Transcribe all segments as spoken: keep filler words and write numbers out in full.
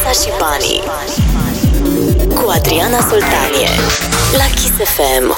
Viața și banii cu Adriana Soltanie la Kiss F M.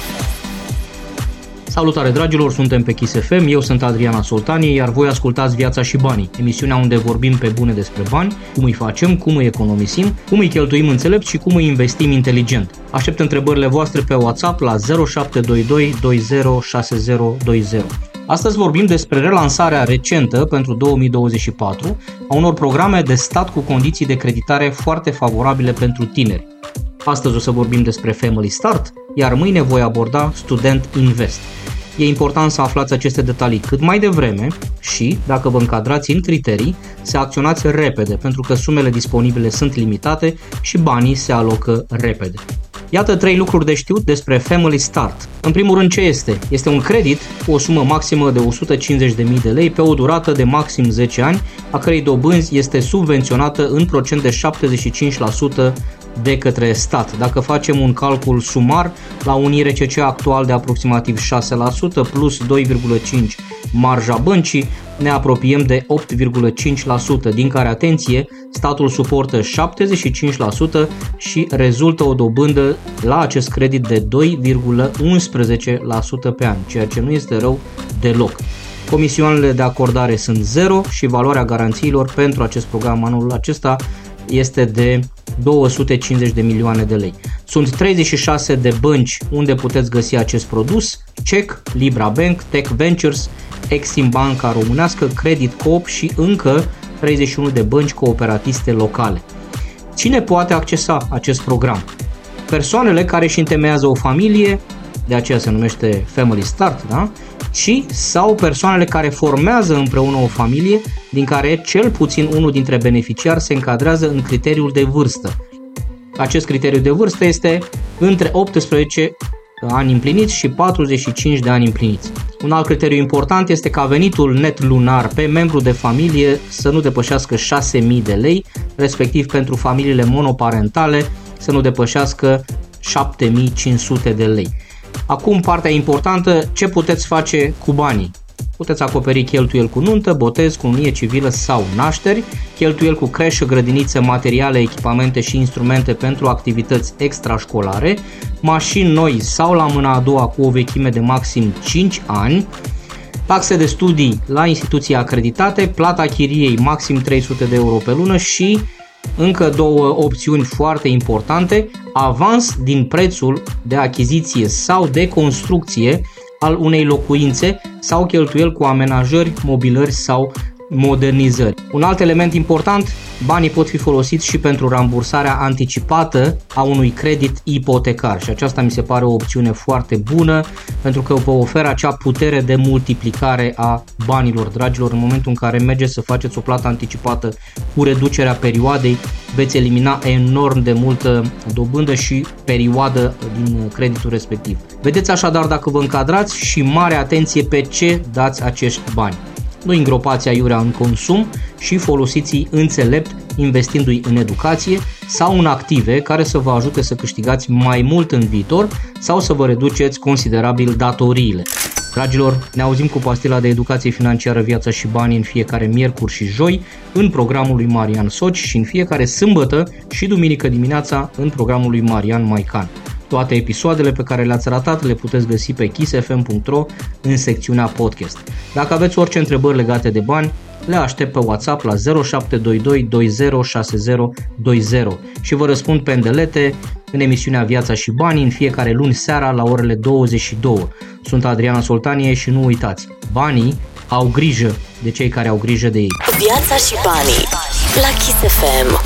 Salutare dragilor, suntem pe Kiss F M, eu sunt Adriana Soltanie, iar voi ascultați Viața și banii, emisiunea unde vorbim pe bune despre bani, cum îi facem, cum îi economisim, cum îi cheltuim înțelept și cum îi investim inteligent. Aștept întrebările voastre pe WhatsApp la zero șapte doi doi doi zero șase zero doi zero. Astăzi vorbim despre relansarea recentă pentru două mii douăzeci și patru a unor programe de stat cu condiții de creditare foarte favorabile pentru tineri. Astăzi o să vorbim despre Family Start, iar mâine voi aborda Student Invest. E important să aflați aceste detalii cât mai devreme și, dacă vă încadrați în criterii, să acționați repede, pentru că sumele disponibile sunt limitate și banii se alocă repede. Iată trei lucruri de știut despre Family Start. În primul rând, ce este? Este un credit cu o sumă maximă de o sută cincizeci de mii de lei pe o durată de maxim zece ani, a cărei dobânzi este subvenționată în procent de șaptezeci și cinci la sută de către stat. Dacă facem un calcul sumar, la un I R C C actual de aproximativ șase la sută plus doi virgulă cinci la sută marja băncii, ne apropiem de opt virgulă cinci la sută, din care, atenție, statul suportă șaptezeci și cinci la sută și rezultă o dobândă la acest credit de doi virgulă unsprezece la sută pe an, ceea ce nu este rău deloc. Comisioanele de acordare sunt zero și valoarea garanțiilor pentru acest program anul acesta este de două sute cincizeci de milioane de lei. Sunt treizeci și șase de bănci unde puteți găsi acest produs: C E C, Libra Bank, Tech Ventures, Exim Banca Românească, Credit Coop și încă treizeci și unu de bănci cooperatiste locale. Cine poate accesa acest program? Persoanele care își întemeiază o familie, de aceea se numește Family Start, da? Și sau persoanele care formează împreună o familie, din care cel puțin unul dintre beneficiari se încadrează în criteriul de vârstă. Acest criteriu de vârstă este între optsprezece ani împliniți și patruzeci și cinci de ani împliniți. Un alt criteriu important este ca venitul net lunar pe membru de familie să nu depășească șase mii de lei, respectiv pentru familiile monoparentale să nu depășească șapte mii cinci sute de lei. Acum partea importantă: ce puteți face cu banii? Puteți acoperi cheltuieli cu nuntă, botez, cununie civilă sau nașteri, cheltuieli cu creșă, grădiniță, materiale, echipamente și instrumente pentru activități extrașcolare, mașini noi sau la mâna a doua cu o vechime de maxim cinci ani, taxe de studii la instituții acreditate, plata chiriei maxim trei sute de euro pe lună și încă două opțiuni foarte importante: avans din prețul de achiziție sau de construcție al unei locuințe sau cheltuieli cu amenajări, mobilări sau modernizări. Un alt element important: banii pot fi folosiți și pentru rambursarea anticipată a unui credit ipotecar și aceasta mi se pare o opțiune foarte bună, pentru că vă oferă acea putere de multiplicare a banilor, dragilor. În momentul în care mergeți să faceți o plată anticipată cu reducerea perioadei, veți elimina enorm de multă dobândă și perioadă din creditul respectiv. Vedeți așadar dacă vă încadrați și mare atenție pe ce dați acești bani. Nu îngropați aiurea în consum și folosiți-i înțelept, investindu-i în educație sau în active care să vă ajute să câștigați mai mult în viitor sau să vă reduceți considerabil datoriile. Dragilor, ne auzim cu pastila de educație financiară Viața și banii în fiecare miercuri și joi în programul lui Marian Soci și în fiecare sâmbătă și duminică dimineața în programul lui Marian Maican. Toate episoadele pe care le-ați ratat le puteți găsi pe kiss f m punct r o în secțiunea podcast. Dacă aveți orice întrebări legate de bani, le aștept pe WhatsApp la zero șapte doi doi doi zero șase zero doi zero și vă răspund pe îndelete în emisiunea Viața și banii în fiecare luni seara la orele douăzeci și două. Sunt Adriana Soltanie și nu uitați, banii au grijă de cei care au grijă de ei. Viața și banii la Kiss F M.